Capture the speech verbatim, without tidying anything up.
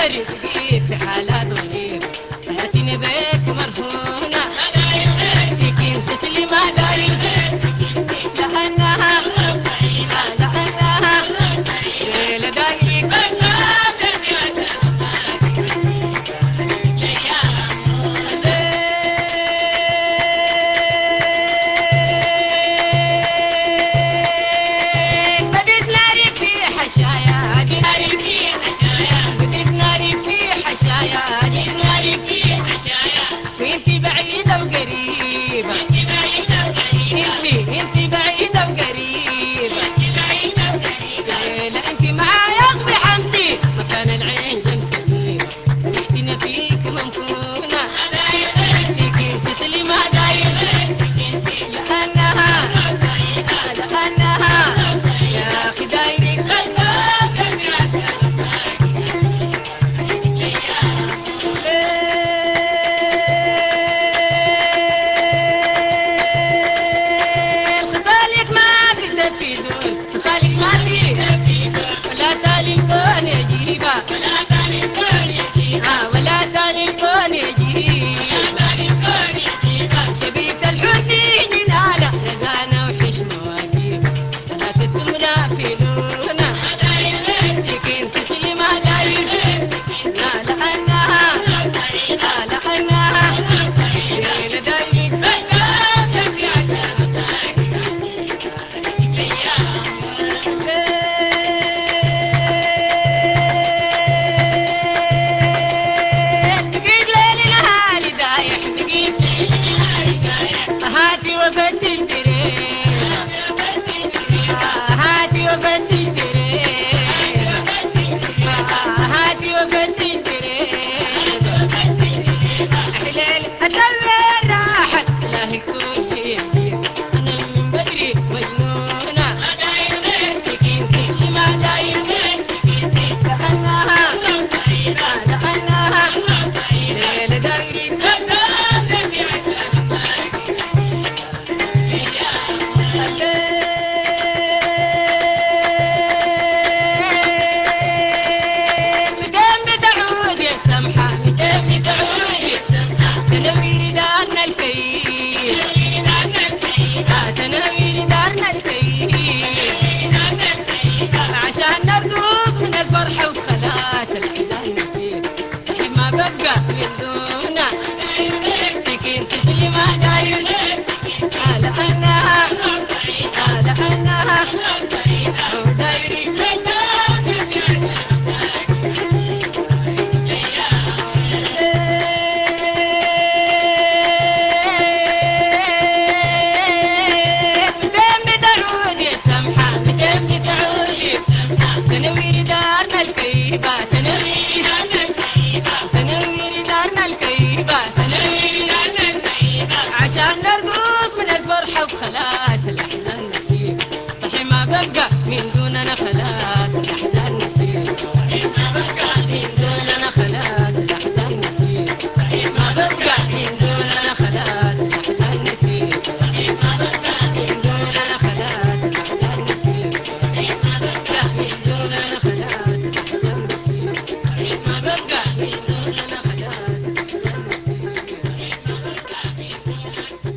بريد في حالات غريبة حياتي بيك مرهونة سكين تسلي ما داير لأنها لأنها ليلة دايرك بديت ناري في حشايا ناري في حشايا بديت ناري في حشايا ناري في حشايا وانتي بعيدة وقريبة انتي بعيدة وقريبة انتي بعيدة وقريبة انتي بعيدة وقريبة لا انتي معايا اقضي حمدي مكان العين جنب سبيبة ريحتنا فيك ممكونة فيك انت تسلي ما داير لأنها لأنها يا أخي دايرك خصالك ما تستفيدون خصالك ما تستفيدون ولا تالفون يجيبا ولا تالفون يجيبا ولا تالفون يجيبا شبيبة الحسين نالا رزانة وحشمة واجيبة لا تتمنا في لونا سكين تسلي ما داير لا لأنها لا لأنها ليلة داير هاتي وفتش دريبة هاتي وفتش دريبة هاتي وفتش دريبة حلال أدور راحت لا يكون شي أنا من بدري مجنونة سكين تسلي ما داير لأنها لأنها ليلة دايري تنوير دارنا الكيف تنوير دارنا الكيف عشان نرقص من الفرحة وخلاص الحزان نسيب صحيح ما ببقى من دونه سكين تسلي ما داير لأنها لأنها دايري تنوير دارنا الكيبة تنوير